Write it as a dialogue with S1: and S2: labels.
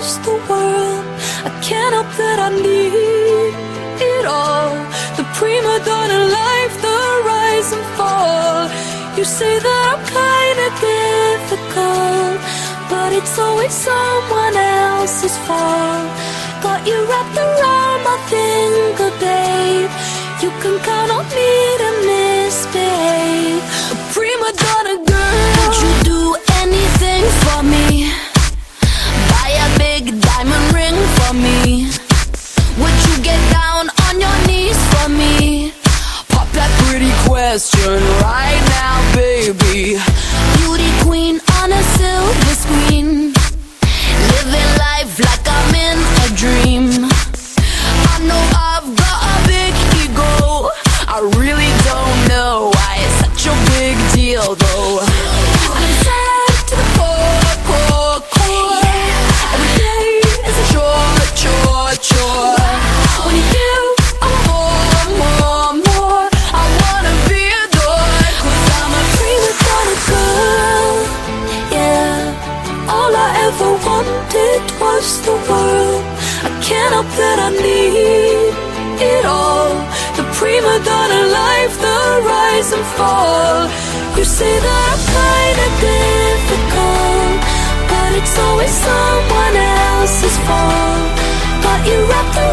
S1: was the world. I can't help that I need it all. The prima donna life, the rise and fall. You say that I'm kinda difficult, but it's always someone else's fault. Got you wrapped around my finger, babe. You can count on me to misbehave. A prima donna girl. Would you do anything for me? Buy a big diamond ring for me? Would you get down on your knees for me? Pop that pretty question right now, baby. Beauty queen on a silver screen, living life like I'm in a dream. I know I've got a big ego. I really don't know why it's such a big deal though. I'm sad to the core, core, core. Every day is a chore, chore, chore. When you give, I want more, more, more. I wanna be adored, 'cause I'm a prima donna girl. Yeah, all I ever wanted was the world. I can't help that I need it all. The prima donna life, the rise and fall. You say that I'm kinda difficult, but it's always someone else's fault. Got you wrapped around